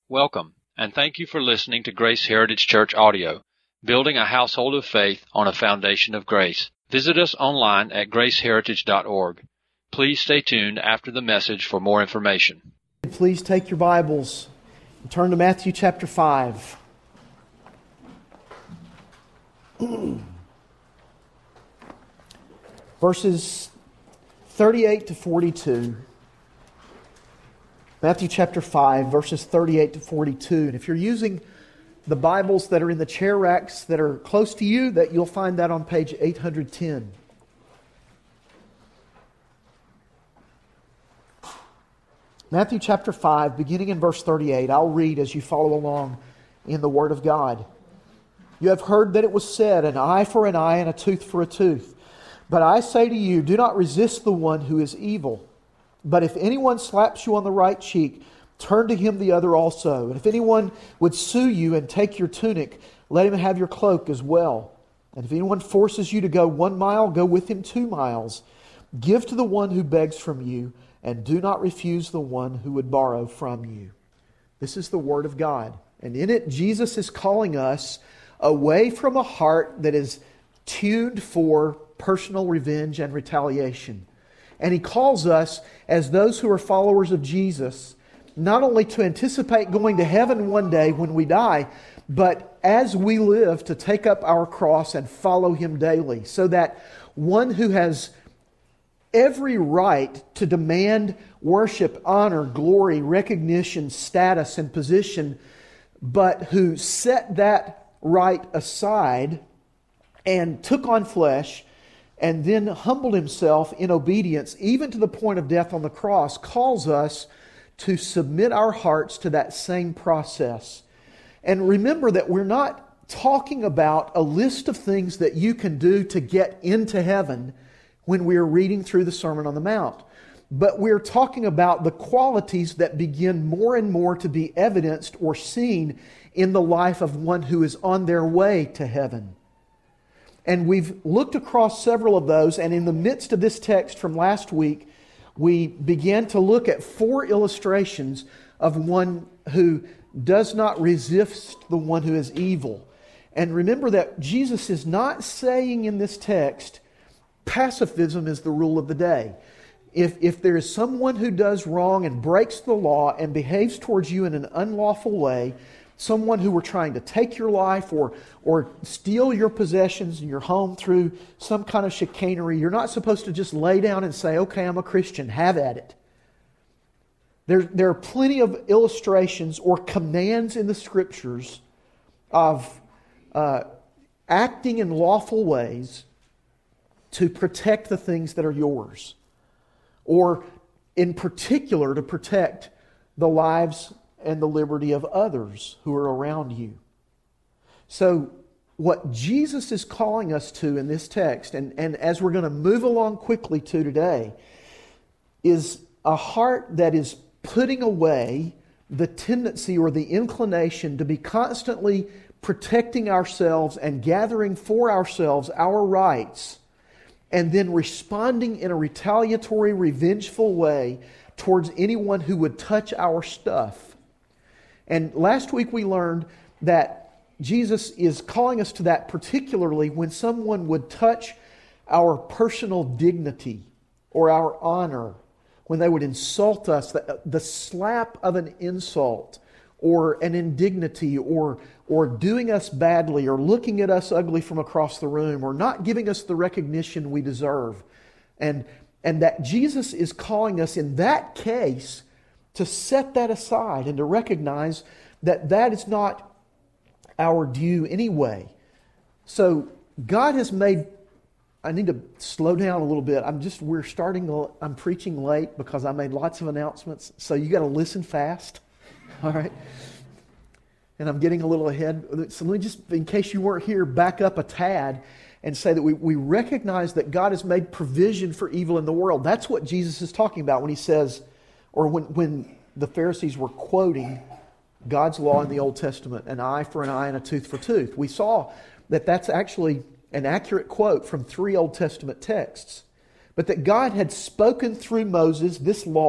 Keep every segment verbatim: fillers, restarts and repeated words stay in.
Welcome, and thank you for listening to Grace Heritage Church Audio, building a household of faith on a foundation of grace. Visit us online at grace heritage dot org. Please stay tuned after the message for more information. Please take your Bibles and turn to Matthew chapter five. Verses thirty-eight to forty-two. Matthew chapter five, verses thirty-eight to forty-two. And if you're using the Bibles that are in the chair racks that are close to you, that you'll find that on page eight hundred ten. Matthew chapter five, beginning in verse thirty-eight. I'll read as you follow along in the Word of God. You have heard that it was said, an eye for an eye and a tooth for a tooth. But I say to you, do not resist the one who is evil. But if anyone slaps you on the right cheek, turn to him the other also. And if anyone would sue you and take your tunic, let him have your cloak as well. And if anyone forces you to go one mile, go with him two miles. Give to the one who begs from you, and do not refuse the one who would borrow from you. This is the Word of God. And in it, Jesus is calling us away from a heart that is tuned for personal revenge and retaliation. And He calls us, as those who are followers of Jesus, not only to anticipate going to heaven one day when we die, but as we live to take up our cross and follow Him daily, so that one who has every right to demand worship, honor, glory, recognition, status, and position, but who set that right aside and took on flesh and then humbled Himself in obedience, even to the point of death on the cross, calls us to submit our hearts to that same process. And remember that we're not talking about a list of things that you can do to get into heaven when we are reading through the Sermon on the Mount. But we're talking about the qualities that begin more and more to be evidenced or seen in the life of one who is on their way to heaven. And we've looked across several of those, and in the midst of this text from last week, we began to look at four illustrations of one who does not resist the one who is evil. And remember that Jesus is not saying in this text, pacifism is the rule of the day. If, if there is someone who does wrong and breaks the law and behaves towards you in an unlawful way, someone who were trying to take your life or, or steal your possessions in your home through some kind of chicanery, you're not supposed to just lay down and say, okay, I'm a Christian, have at it. There, there are plenty of illustrations or commands in the Scriptures of uh, acting in lawful ways to protect the things that are yours, or in particular to protect the lives and the liberty of others who are around you. So what Jesus is calling us to in this text, and, and as we're going to move along quickly to today, is a heart that is putting away the tendency or the inclination to be constantly protecting ourselves and gathering for ourselves our rights, and then responding in a retaliatory, revengeful way towards anyone who would touch our stuff. And last week we learned that Jesus is calling us to that particularly when someone would touch our personal dignity or our honor, when they would insult us, the, the slap of an insult or an indignity or, or doing us badly or looking at us ugly from across the room or not giving us the recognition we deserve. And, and that Jesus is calling us in that case to set that aside and to recognize that that is not our due anyway. So God has made, I need to slow down a little bit. I'm just, we're starting, I'm preaching late because I made lots of announcements. So you got to listen fast. All right. And I'm getting a little ahead. So let me just, in case you weren't here, back up a tad and say that we, we recognize that God has made provision for evil in the world. That's what Jesus is talking about when He says, or when, when the Pharisees were quoting God's law in the Old Testament, an eye for an eye and a tooth for tooth. We saw that that's actually an accurate quote from three Old Testament texts. But that God had spoken through Moses this law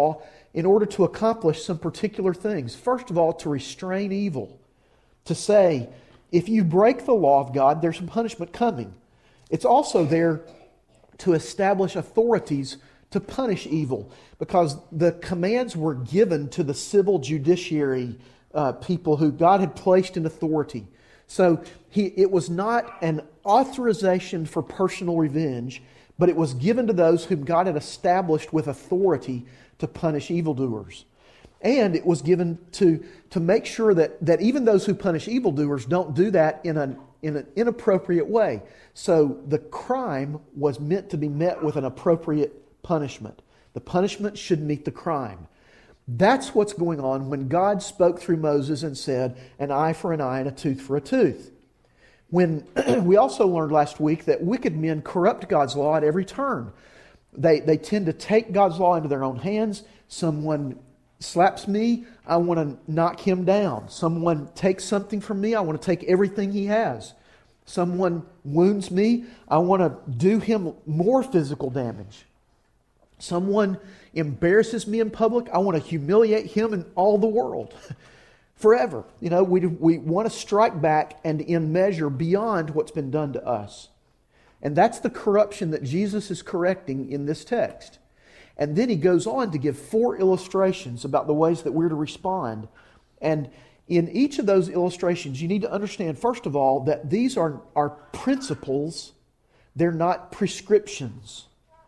in order to accomplish some particular things. First of all, to restrain evil. To say, if you break the law of God, there's some punishment coming. It's also there to establish authorities to punish evil, because the commands were given to the civil judiciary uh, people who God had placed in authority. So he, it was not an authorization for personal revenge, but it was given to those whom God had established with authority to punish evildoers. And it was given to, to make sure that, that even those who punish evildoers don't do that in an, in an inappropriate way. So the crime was meant to be met with an appropriate punishment. The punishment should meet the crime. That's what's going on when God spoke through Moses and said, an eye for an eye and a tooth for a tooth. When we also learned last week that wicked men corrupt God's law at every turn. They, they tend to take God's law into their own hands. Someone slaps me, I want to knock him down. Someone takes something from me, I want to take everything he has. Someone wounds me, I want to do him more physical damage. Someone embarrasses me in public, I want to humiliate him in all the world. Forever. You know, we, we want to strike back and in measure beyond what's been done to us. And that's the corruption that Jesus is correcting in this text. And then he goes on to give four illustrations about the ways that we're to respond. And in each of those illustrations, you need to understand, first of all, that these are, are principles. They're not prescriptions.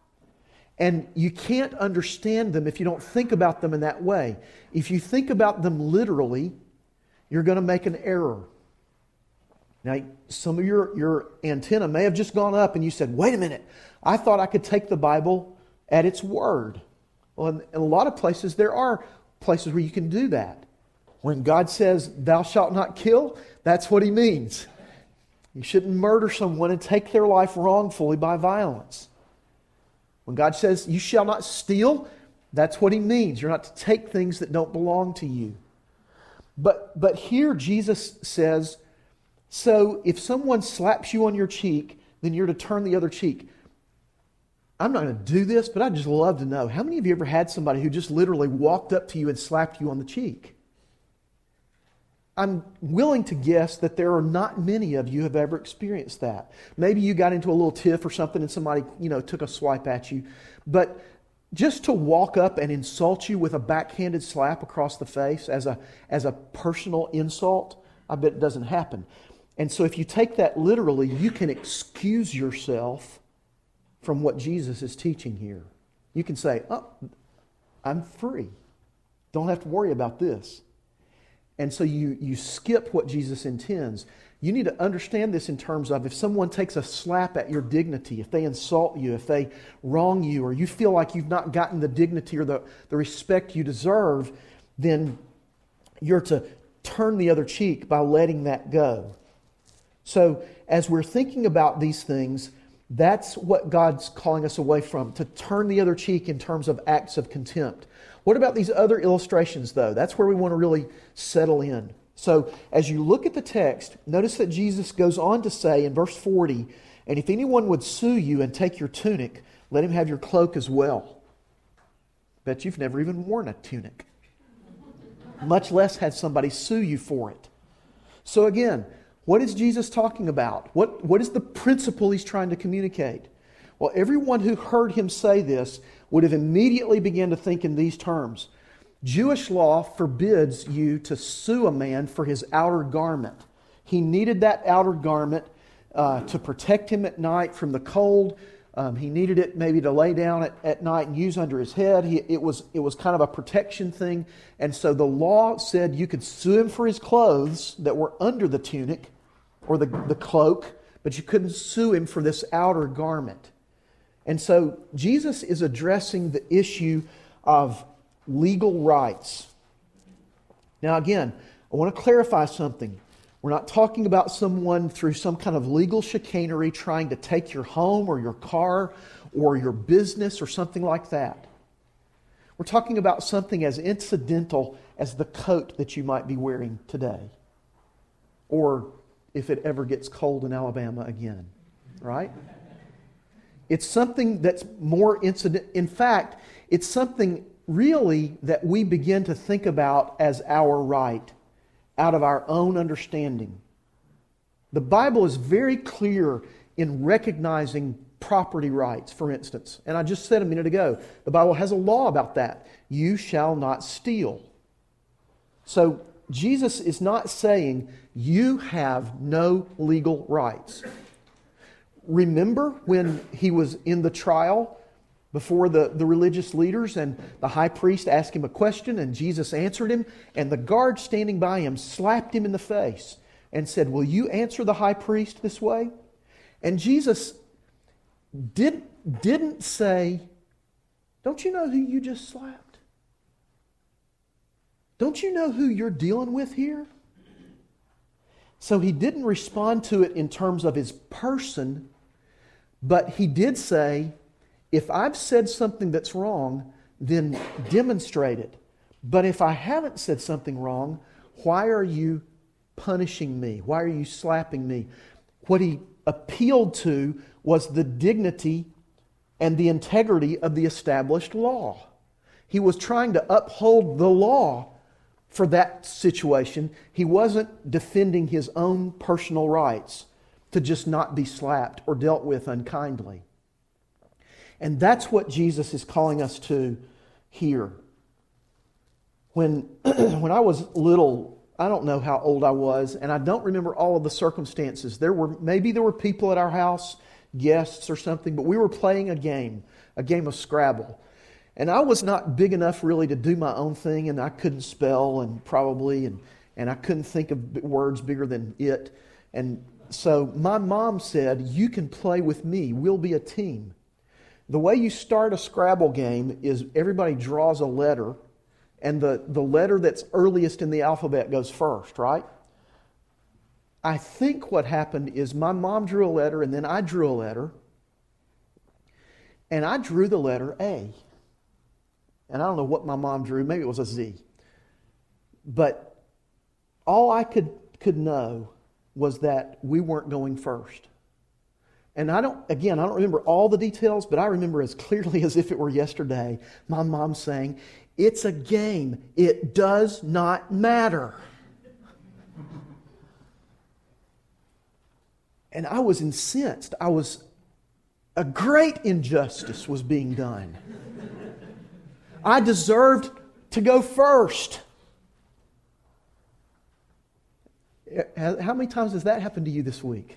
And you can't understand them if you don't think about them in that way. If you think about them literally, you're going to make an error. Now, some of your, your antenna may have just gone up and you said, wait a minute, I thought I could take the Bible at its word. Well, in, in a lot of places, there are places where you can do that. When God says, thou shalt not kill, that's what He means. You shouldn't murder someone and take their life wrongfully by violence. When God says, you shall not steal, that's what He means. You're not to take things that don't belong to you. But, but here Jesus says, so if someone slaps you on your cheek, then you're to turn the other cheek. I'm not going to do this, but I'd just love to know, how many of you ever had somebody who just literally walked up to you and slapped you on the cheek? I'm willing to guess that there are not many of you who have ever experienced that. Maybe you got into a little tiff or something and somebody, you know, took a swipe at you. But just to walk up and insult you with a backhanded slap across the face as a, as a personal insult, I bet it doesn't happen. And so if you take that literally, you can excuse yourself from what Jesus is teaching here. You can say, oh, I'm free. Don't have to worry about this. And so you, you skip what Jesus intends. You need to understand this in terms of if someone takes a slap at your dignity, if they insult you, if they wrong you, or you feel like you've not gotten the dignity or the, the respect you deserve, then you're to turn the other cheek by letting that go. So as we're thinking about these things, that's what God's calling us away from, to turn the other cheek in terms of acts of contempt. What about these other illustrations, though? That's where we want to really settle in. So as you look at the text, notice that Jesus goes on to say in verse forty, and if anyone would sue you and take your tunic, let him have your cloak as well. Bet you've never even worn a tunic, much less had somebody sue you for it. So again, what is Jesus talking about? What, what is the principle He's trying to communicate? Well, everyone who heard Him say this would have immediately begun to think in these terms. Jewish law forbids you to sue a man for his outer garment. He needed that outer garment uh, to protect him at night from the cold. Um, he needed it maybe to lay down at, at night and use under his head. He, it was, it was kind of a protection thing. And so the law said you could sue him for his clothes that were under the tunic or the, the cloak, but you couldn't sue him for this outer garment. And so Jesus is addressing the issue of legal rights. Now again, I want to clarify something. We're not talking about someone through some kind of legal chicanery trying to take your home or your car or your business or something like that. We're talking about something as incidental as the coat that you might be wearing today. Or if it ever gets cold in Alabama again, right? It's something that's more incident. In fact, it's something really that we begin to think about as our right out of our own understanding. The Bible is very clear in recognizing property rights, for instance. And I just said a minute ago, the Bible has a law about that. You shall not steal. So Jesus is not saying you have no legal rights. Remember when he was in the trial before the, the religious leaders and the high priest asked him a question and Jesus answered him, and the guard standing by him slapped him in the face and said, "Will you answer the high priest this way?" And Jesus did, didn't say, "Don't you know who you just slapped? Don't you know who you're dealing with here?" So he didn't respond to it in terms of his person, but he did say, if I've said something that's wrong, then demonstrate it. But if I haven't said something wrong, why are you punishing me? Why are you slapping me? What he appealed to was the dignity and the integrity of the established law. He was trying to uphold the law for that situation. He wasn't defending his own personal rights to just not be slapped or dealt with unkindly. And that's what Jesus is calling us to here. When, when I was little, I don't know how old I was, and I don't remember all of the circumstances. There were maybe there were people at our house, guests or something, but we were playing a game, a game of Scrabble. And I was not big enough really to do my own thing, and I couldn't spell and probably, and, and I couldn't think of words bigger than it. And so my mom said, "You can play with me. We'll be a team." The way you start a Scrabble game is everybody draws a letter, and the, the letter that's earliest in the alphabet goes first, right? I think what happened is my mom drew a letter, and then I drew a letter, and I drew the letter A. And I don't know what my mom drew. Maybe it was a Z. But all I could, could know was that we weren't going first. And I don't, again, I don't remember all the details, but I remember as clearly as if it were yesterday, my mom saying, "It's a game. It does not matter." And I was incensed. I was, a great injustice was being done. I deserved to go first. How many times has that happened to you this week?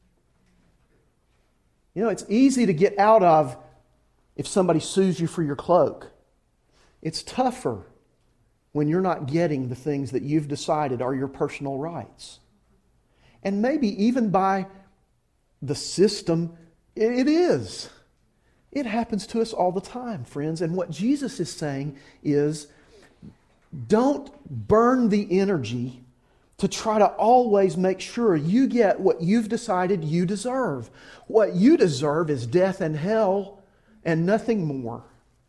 You know, it's easy to get out of if somebody sues you for your cloak. It's tougher when you're not getting the things that you've decided are your personal rights. And maybe even by the system, it is. It happens to us all the time, friends. And what Jesus is saying is, don't burn the energy to try to always make sure you get what you've decided you deserve. What you deserve is death and hell and nothing more.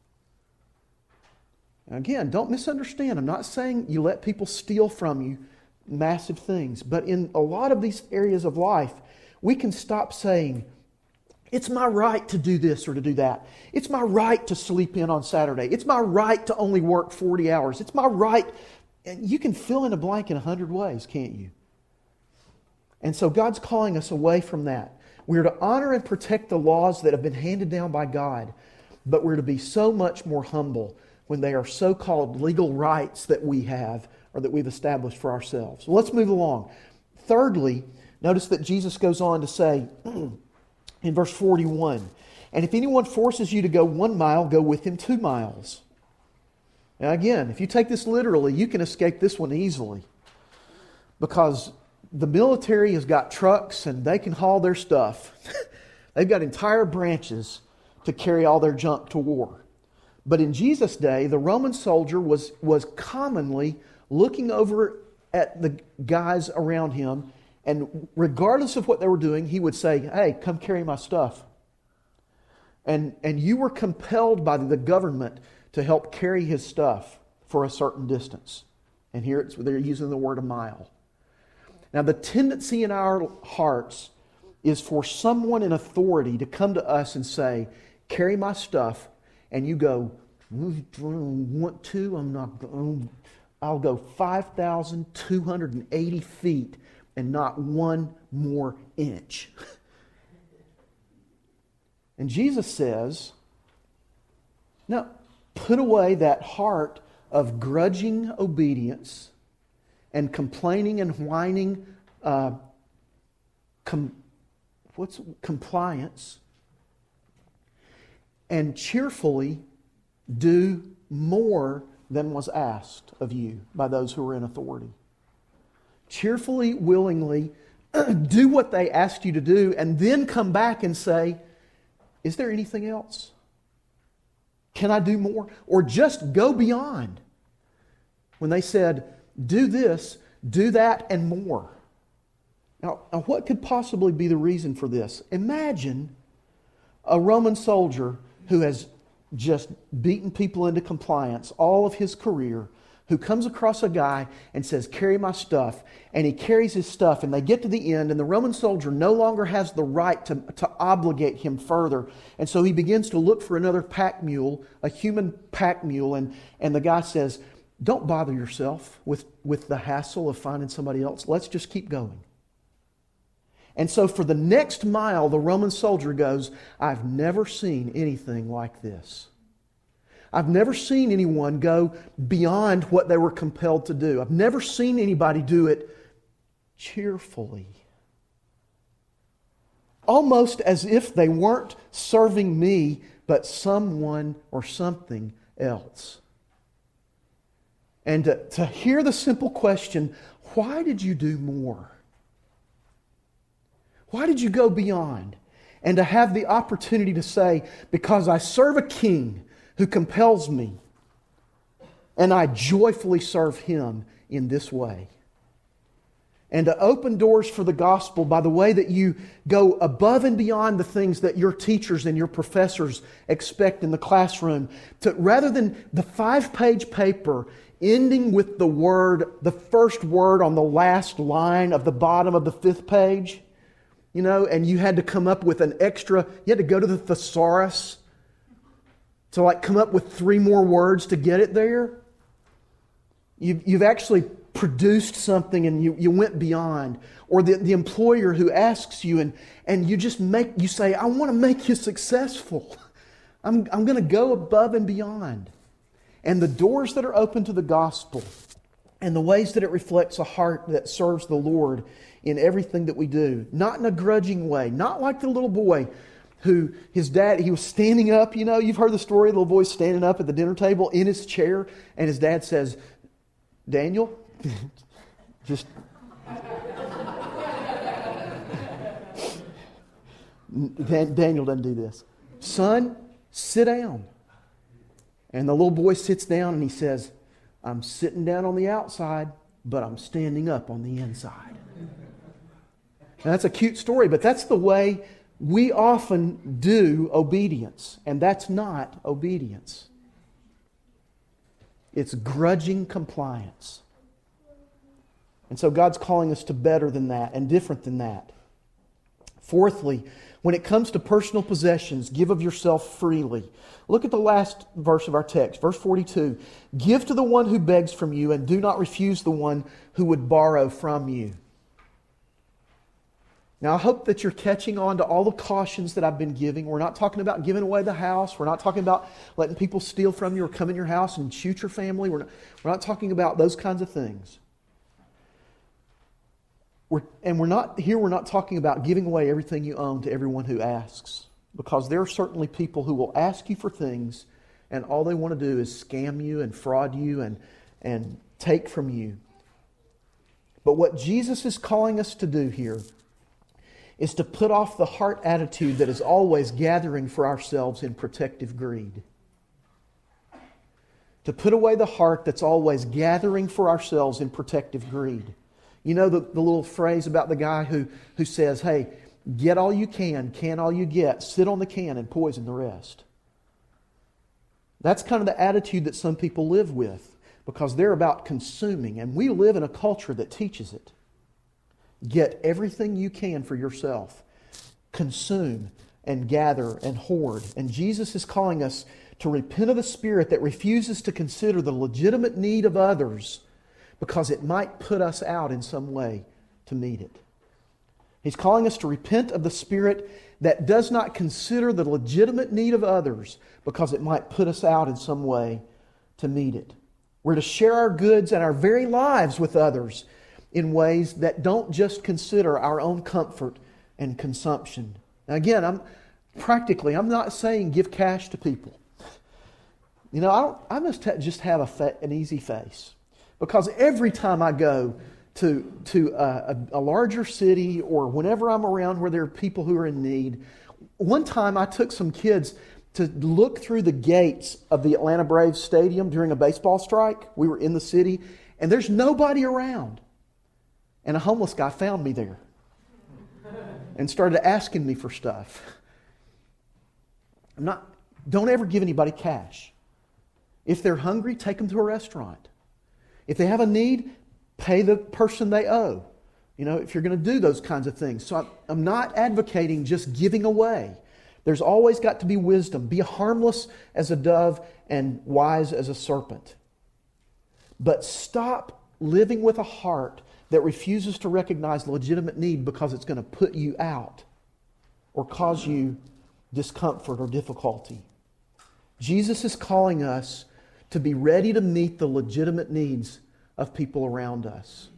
Again, don't misunderstand. I'm not saying you let people steal from you massive things. But in a lot of these areas of life, we can stop saying, "It's my right to do this or to do that. It's my right to sleep in on Saturday. It's my right to only work forty hours. It's my right." And you can fill in a blank in a hundred ways, can't you? And so God's calling us away from that. We're to honor and protect the laws that have been handed down by God, but we're to be so much more humble when they are so-called legal rights that we have or that we've established for ourselves. So let's move along. Thirdly, notice that Jesus goes on to say in verse forty-one, "And if anyone forces you to go one mile, go with him two miles." Now again, if you take this literally, you can escape this one easily. Because the military has got trucks and they can haul their stuff. They've got entire branches to carry all their junk to war. But in Jesus' day, the Roman soldier was, was commonly looking over at the guys around him, and regardless of what they were doing, he would say, "Hey, come carry my stuff." And, and you were compelled by the government to help carry his stuff for a certain distance. And here it's, they're using the word a mile. Now the tendency in our hearts is for someone in authority to come to us and say, "Carry my stuff," and you go, I don't want to. I'm not going. I'll go five thousand two hundred eighty feet and not one more inch. And Jesus says, no, put away that heart of grudging obedience and complaining and whining, uh, com- what's compliance, and cheerfully do more than was asked of you by those who are in authority. Cheerfully, willingly do what they asked you to do, and then come back and say, is there anything else? Can I do more? Or just go beyond. When they said, do this, do that, and more. Now, now, what could possibly be the reason for this? Imagine a Roman soldier who has just beaten people into compliance all of his career, who comes across a guy and says, carry my stuff, and he carries his stuff, and they get to the end, and the Roman soldier no longer has the right to, to obligate him further, and so he begins to look for another pack mule, a human pack mule, and, and the guy says, don't bother yourself with, with the hassle of finding somebody else. Let's just keep going. And so for the next mile, the Roman soldier goes, I've never seen anything like this. I've never seen anyone go beyond what they were compelled to do. I've never seen anybody do it cheerfully. Almost as if they weren't serving me, but someone or something else. And to, to hear the simple question, why did you do more? Why did you go beyond? And to have the opportunity to say, because I serve a king who compels me, and I joyfully serve Him in this way. And to open doors for the gospel by the way that you go above and beyond the things that your teachers and your professors expect in the classroom. To, rather than the five-page paper ending with the word, the first word on the last line of the bottom of the fifth page, you know, and you had to come up with an extra, you had to go to the thesaurus to like come up with three more words to get it there. You've, you've actually produced something and you, you went beyond. Or the, the employer who asks you and, and you just make, you say, I want to make you successful. I'm, I'm going to go above and beyond. And the doors that are open to the gospel and the ways that it reflects a heart that serves the Lord in everything that we do. Not in a grudging way. Not like the little boy who his dad, he was standing up, you know, you've heard the story, the little boy standing up at the dinner table in his chair, and his dad says, Daniel, just... Daniel doesn't do this. Son, sit down. And the little boy sits down and he says, I'm sitting down on the outside, but I'm standing up on the inside. Now, that's a cute story, but that's the way we often do obedience. And that's not obedience. It's grudging compliance. And so God's calling us to better than that and different than that. Fourthly, when it comes to personal possessions, give of yourself freely. Look at the last verse of our text, verse forty-two. Give to the one who begs from you, and do not refuse the one who would borrow from you. Now, I hope that you're catching on to all the cautions that I've been giving. We're not talking about giving away the house. We're not talking about letting people steal from you or come in your house and shoot your family. We're not, we're not talking about those kinds of things. We're, and we're not here, we're not talking about giving away everything you own to everyone who asks. Because there are certainly people who will ask you for things and all they want to do is scam you and fraud you and, and take from you. But what Jesus is calling us to do here is to put off the heart attitude that is always gathering for ourselves in protective greed. To put away the heart that's always gathering for ourselves in protective greed. You know the, the little phrase about the guy who, who says, hey, get all you can, can all you get, sit on the can and poison the rest. That's kind of the attitude that some people live with because they're about consuming, and we live in a culture that teaches it. Get everything you can for yourself. Consume and gather and hoard. And Jesus is calling us to repent of the spirit that refuses to consider the legitimate need of others because it might put us out in some way to meet it. He's calling us to repent of the spirit that does not consider the legitimate need of others because it might put us out in some way to meet it. We're to share our goods and our very lives with others in ways that don't just consider our own comfort and consumption. Now again, I'm practically, I'm not saying give cash to people. You know, I don't. I must ha- just have a fa- an easy face, because every time I go to to a, a, a larger city or whenever I'm around where there are people who are in need, one time I took some kids to look through the gates of the Atlanta Braves stadium during a baseball strike. We were in the city, and there's nobody around. And a homeless guy found me there and started asking me for stuff. I'm not. Don't ever give anybody cash. If they're hungry, take them to a restaurant. If they have a need, pay the person they owe. You know, if you're going to do those kinds of things. So I'm, I'm not advocating just giving away. There's always got to be wisdom. Be harmless as a dove and wise as a serpent. But stop living with a heart that refuses to recognize legitimate need because it's going to put you out or cause you discomfort or difficulty. Jesus is calling us to be ready to meet the legitimate needs of people around us.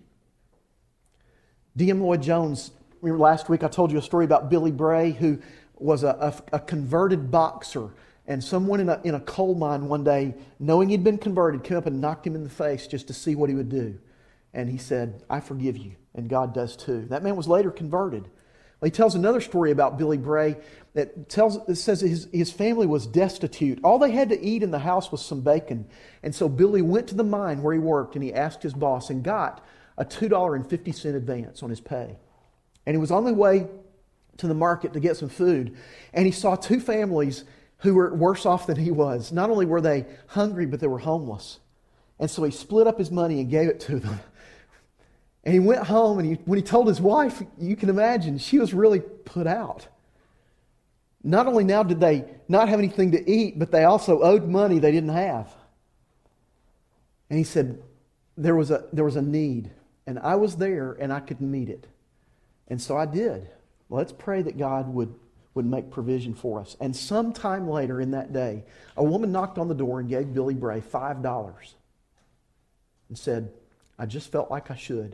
D M Lloyd Jones, remember last week I told you a story about Billy Bray, who was a, a, a converted boxer, and someone in a, in a coal mine one day, knowing he'd been converted, came up and knocked him in the face just to see what he would do. And he said, "I forgive you," and God does too. That man was later converted. Well, he tells another story about Billy Bray that tells it says his, his family was destitute. All they had to eat in the house was some bacon. And so Billy went to the mine where he worked and he asked his boss and got a two dollars and fifty cents advance on his pay. And he was on the way to the market to get some food, and he saw two families who were worse off than he was. Not only were they hungry, but they were homeless. And so he split up his money and gave it to them. And he went home, and he, when he told his wife, you can imagine, she was really put out. Not only now did they not have anything to eat, but they also owed money they didn't have. And he said, there was a there was a need, and I was there, and I could meet it. And so I did. Let's pray that God would, would make provision for us. And sometime later in that day, a woman knocked on the door and gave Billy Bray five dollars and said, "I just felt like I should."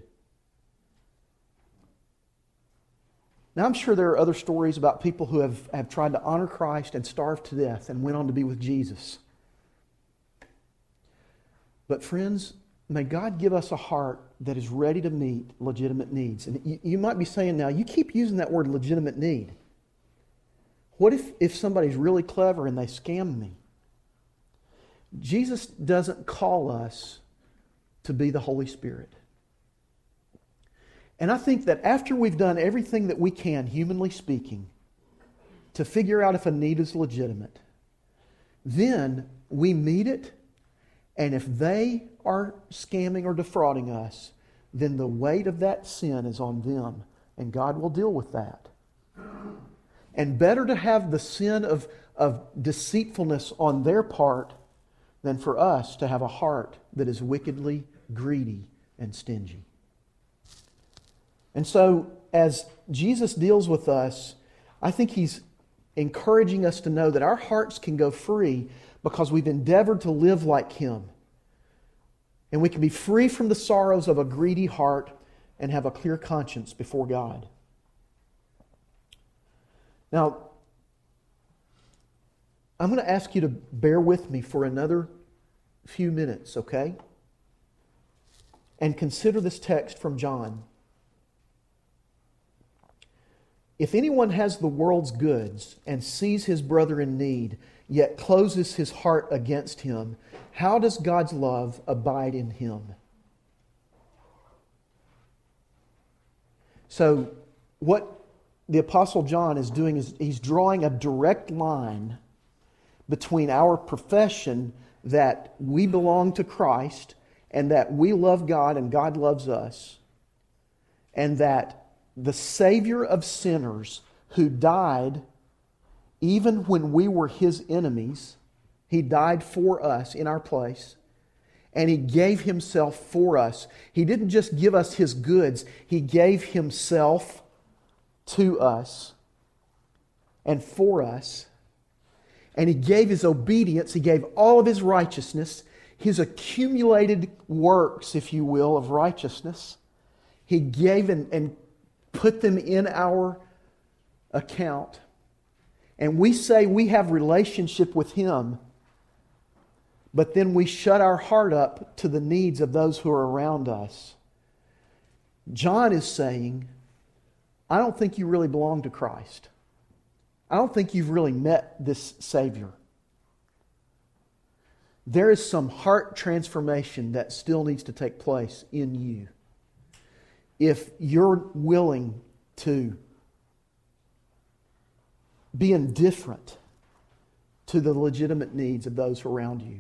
Now, I'm sure there are other stories about people who have, have tried to honor Christ and starved to death and went on to be with Jesus. But friends, may God give us a heart that is ready to meet legitimate needs. And you, you might be saying now, you keep using that word legitimate need. What if, if somebody's really clever and they scam me? Jesus doesn't call us to be the Holy Spirit. And I think that after we've done everything that we can, humanly speaking, to figure out if a need is legitimate, then we meet it, and if they are scamming or defrauding us, then the weight of that sin is on them, and God will deal with that. And better to have the sin of, of deceitfulness on their part than for us to have a heart that is wickedly greedy and stingy. And so, as Jesus deals with us, I think He's encouraging us to know that our hearts can go free because we've endeavored to live like Him. And we can be free from the sorrows of a greedy heart and have a clear conscience before God. Now, I'm going to ask you to bear with me for another few minutes, okay? And consider this text from John. If anyone has the world's goods and sees his brother in need, yet closes his heart against him, how does God's love abide in him? So, what the Apostle John is doing is he's drawing a direct line between our profession that we belong to Christ and that we love God and God loves us, and that the Savior of sinners who died even when we were His enemies He died for us in our place. And He gave Himself for us. He didn't just give us His goods. He gave Himself to us and for us. And He gave His obedience. He gave all of His righteousness, His accumulated works, if you will, of righteousness. He gave and, and put them in our account. And we say we have relationship with Him, but then we shut our heart up to the needs of those who are around us. John is saying, I don't think you really belong to Christ. I don't think you've really met this Savior. There is some heart transformation that still needs to take place in you. If you're willing to be indifferent to the legitimate needs of those around you.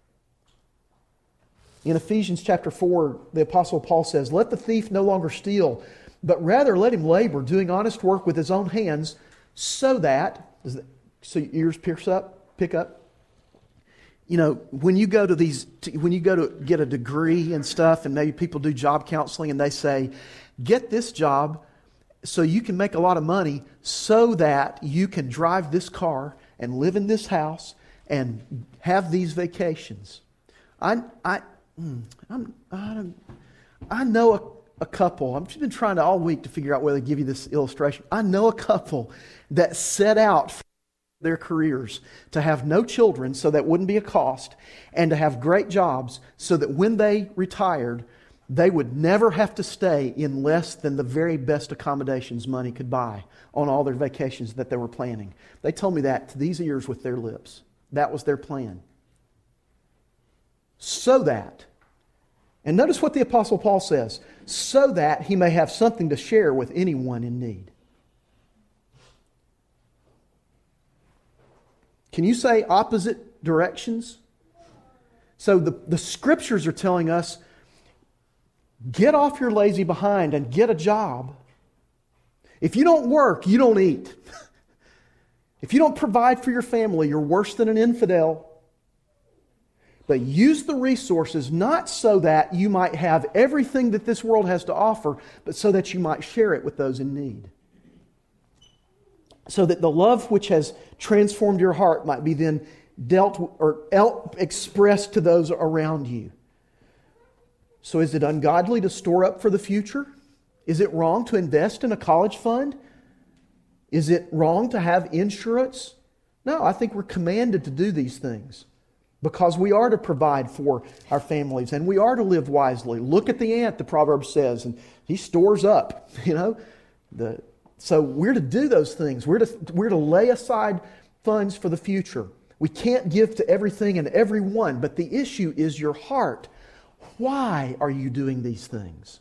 In Ephesians chapter four, the Apostle Paul says, let the thief no longer steal, but rather let him labor, doing honest work with his own hands, so that, so your ears pierce up, pick up. You know, when you go to these, when you go to get a degree and stuff, and maybe people do job counseling and they say, get this job so you can make a lot of money so that you can drive this car and live in this house and have these vacations. I, I, I'm, I, I know a, a couple, I've just been trying to all week to figure out whether to give you this illustration. I know a couple that set out for their careers to have no children so that wouldn't be a cost, and to have great jobs so that when they retired, they would never have to stay in less than the very best accommodations money could buy on all their vacations that they were planning. They told me that to these ears with their lips. That was their plan. So that, and notice what the Apostle Paul says, so that he may have something to share with anyone in need. Can you say opposite directions? So the, the Scriptures are telling us, get off your lazy behind and get a job. If you don't work, you don't eat. If you don't provide for your family, you're worse than an infidel. But use the resources not so that you might have everything that this world has to offer, but so that you might share it with those in need. So that the love which has transformed your heart might be then dealt or expressed to those around you. So is it ungodly to store up for the future? Is it wrong to invest in a college fund? Is it wrong to have insurance? No, I think we're commanded to do these things because we are to provide for our families and we are to live wisely. Look at the ant, the proverb says, and he stores up, you know. The, so we're to do those things. We're to, we're to lay aside funds for the future. We can't give to everything and everyone, but the issue is your heart. Why are you doing these things?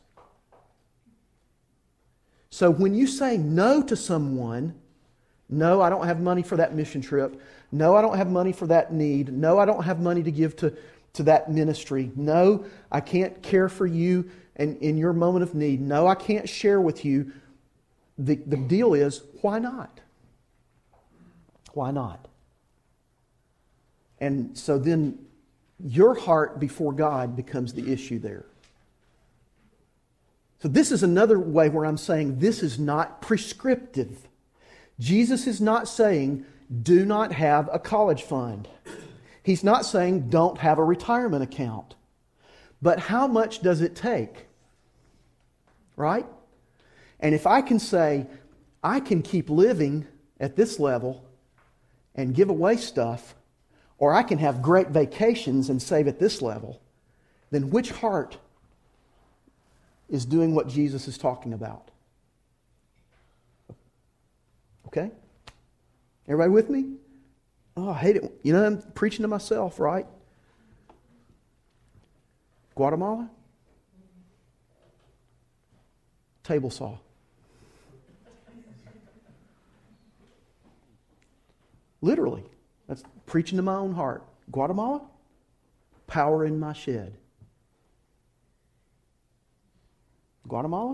So when you say no to someone, no, I don't have money for that mission trip. No, I don't have money for that need. No, I don't have money to give to, to that ministry. No, I can't care for you and in your moment of need. No, I can't share with you. The, the deal is, why not? Why not? And so then your heart before God becomes the issue there. So this is another way where I'm saying this is not prescriptive. Jesus is not saying do not have a college fund. He's not saying don't have a retirement account. But how much does it take? Right? And if I can say I can keep living at this level and give away stuff, or I can have great vacations and save at this level, then which heart is doing what Jesus is talking about? Okay? Everybody with me? Oh, I hate it. You know, I'm preaching to myself, right? Guatemala? Table saw. Literally. That's preaching to my own heart. Guatemala? Power in my shed. Guatemala?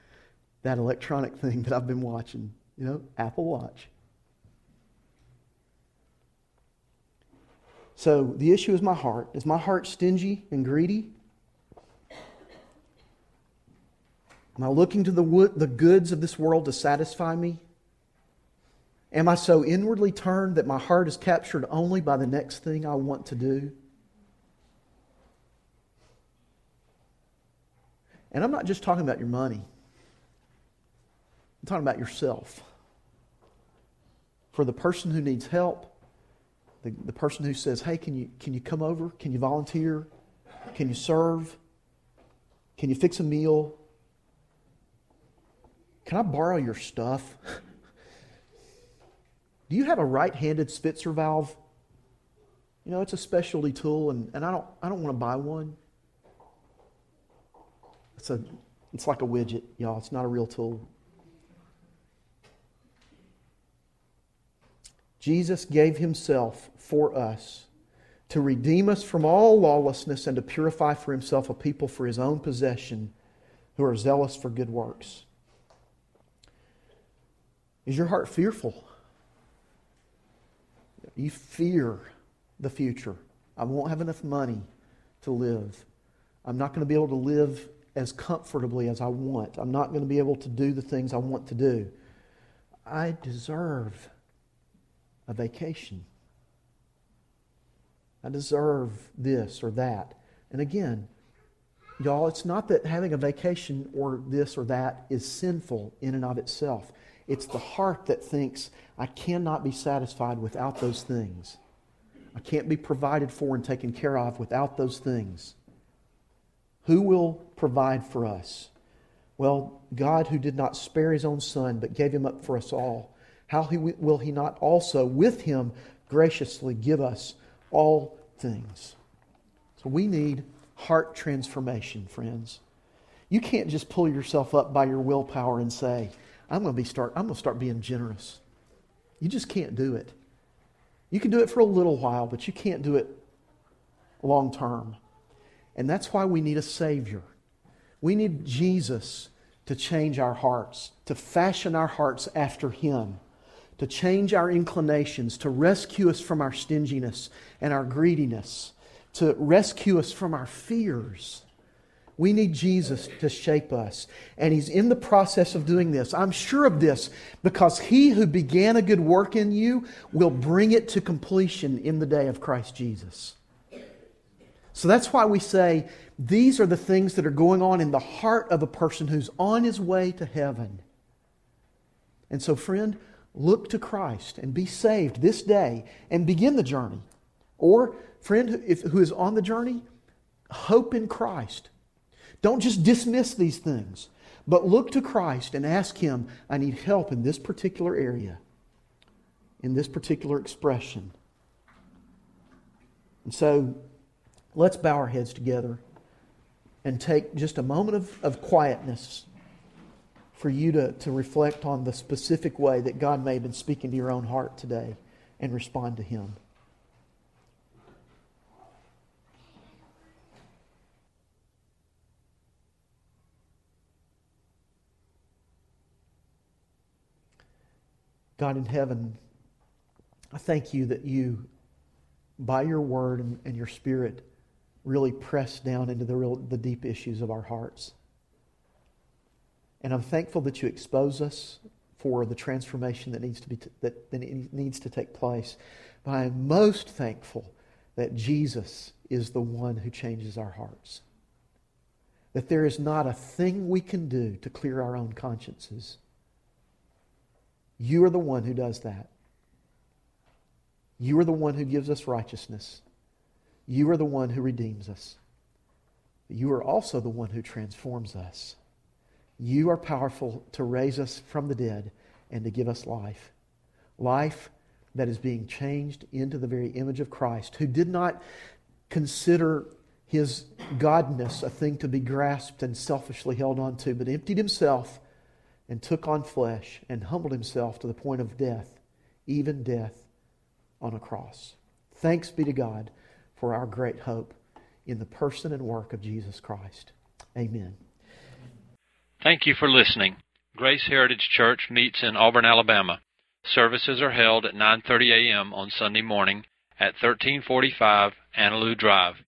That electronic thing that I've been watching, you know, Apple Watch. So the issue is my heart. Is my heart stingy and greedy? Am I looking to the wo- the goods of this world to satisfy me? Am I so inwardly turned that my heart is captured only by the next thing I want to do? And I'm not just talking about your money. I'm talking about yourself. For the person who needs help, the, the person who says, hey, can you, can you come over? Can you volunteer? Can you serve? Can you fix a meal? Can I borrow your stuff? Do you have a right-handed Spitzer valve? You know, it's a specialty tool, and, and I don't I don't want to buy one. It's a it's like a widget, y'all. It's not a real tool. Jesus gave himself for us to redeem us from all lawlessness and to purify for himself a people for his own possession who are zealous for good works. Is your heart fearful? You fear the future. I won't have enough money to live. I'm not going to be able to live as comfortably as I want. I'm not going to be able to do the things I want to do. I deserve a vacation. I deserve this or that. And again, y'all, it's not that having a vacation or this or that is sinful in and of itself. It's the heart that thinks, I cannot be satisfied without those things. I can't be provided for and taken care of without those things. Who will provide for us? Well, God, who did not spare his own Son, but gave him up for us all, how he, will he not also with him graciously give us all things? So we need heart transformation, friends. You can't just pull yourself up by your willpower and say, I'm going to be start I'm going to start being generous. You just can't do it. You can do it for a little while, but you can't do it long term. And that's why we need a Savior. We need Jesus to change our hearts, to fashion our hearts after him, to change our inclinations, to rescue us from our stinginess and our greediness, to rescue us from our fears. We need Jesus to shape us. And he's in the process of doing this. I'm sure of this because he who began a good work in you will bring it to completion in the day of Christ Jesus. So that's why we say these are the things that are going on in the heart of a person who's on his way to heaven. And so, friend, look to Christ and be saved this day and begin the journey. Or, friend if, who is on the journey, hope in Christ. Don't just dismiss these things, but look to Christ and ask him, I need help in this particular area, in this particular expression. And so, let's bow our heads together and take just a moment of, of quietness for you to, to reflect on the specific way that God may have been speaking to your own heart today and respond to him. God in heaven, I thank you that you, by your word and, and your Spirit, really press down into the real, the deep issues of our hearts. And I'm thankful that you expose us for the transformation that needs to be t- that, that needs to take place. But I am most thankful that Jesus is the one who changes our hearts. That there is not a thing we can do to clear our own consciences. You are the one who does that. You are the one who gives us righteousness. You are the one who redeems us. You are also the one who transforms us. You are powerful to raise us from the dead and to give us life. Life that is being changed into the very image of Christ, who did not consider his godness a thing to be grasped and selfishly held on to, but emptied himself and took on flesh and humbled himself to the point of death, even death on a cross. Thanks be to God for our great hope in the person and work of Jesus Christ. Amen. Thank you for listening. Grace Heritage Church meets in Auburn, Alabama. Services are held at nine thirty a.m. on Sunday morning at thirteen forty-five Annaloo Drive,